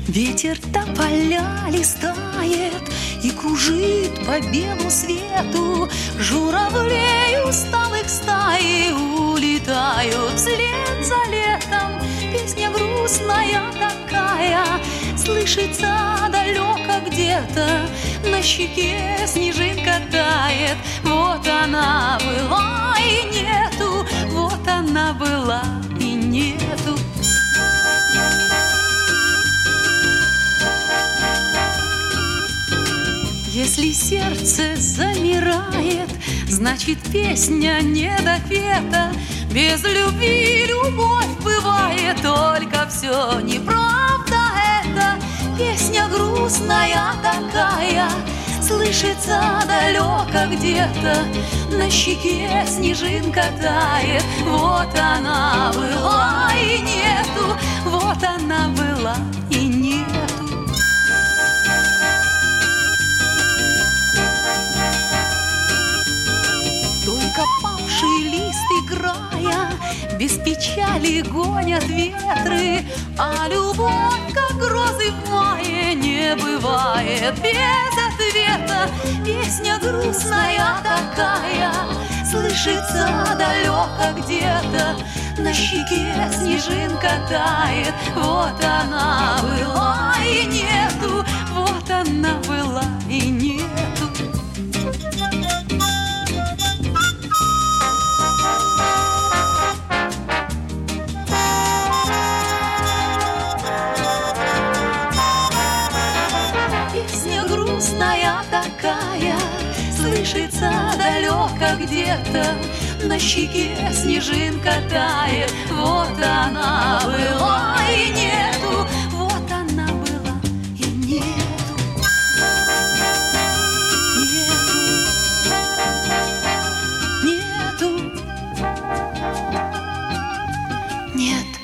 Ветер тополя листает и кружит по белу свету. Журавлей усталых стаи улетают вслед за летом. Песня грустная такая слышится далеко где-то. На щеке снежинка тает. Вот она была и нету, вот она была и нету. Если сердце замирает, значит песня недопета. Без любви любовь бывает, только все неправда это. Песня грустная такая слышится далеко где-то. На щеке снежинка тает. Вот она была и нету, вот она была и нету. Только павший лист играя без печали гонят ветры. А любовь, как грозы в мае, не бывает без ответа. Песня грустная такая слышится далеко где-то. На щеке снежинка тает. Вот она была и нету, вот она была и нету. Песня грустная такая слышится далеко где-то. На щеке снежинка тает. Вот она была и нету, вот она была и нету. Нету, нету, нет.